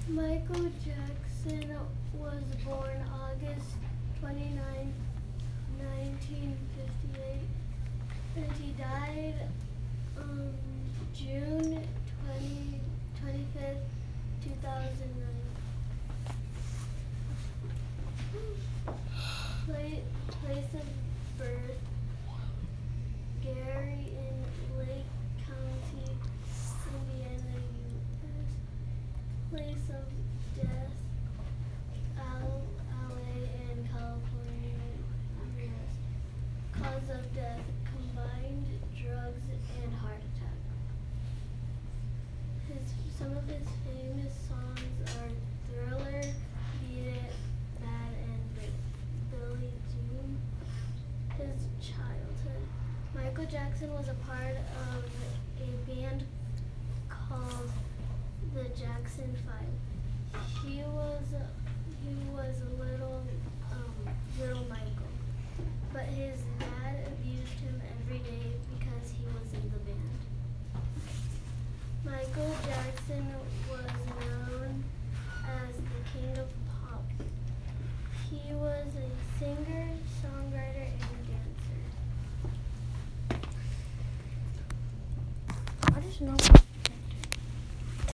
Michael Jackson was born August 29, 1958, and he died June 25th, 2009. Place of birth, Gary in Lake County, Indiana, U.S. Place of death, LA in California, U.S. Cause of death, combined drugs and heart attack. Some of his famous songs are Thriller, Beat It, Bad, and Billie Jean. His childhood. Michael Jackson was a part of a band called the Jackson 5. He was little Michael, but his dad abused him every day because he was in the band. Michael Jackson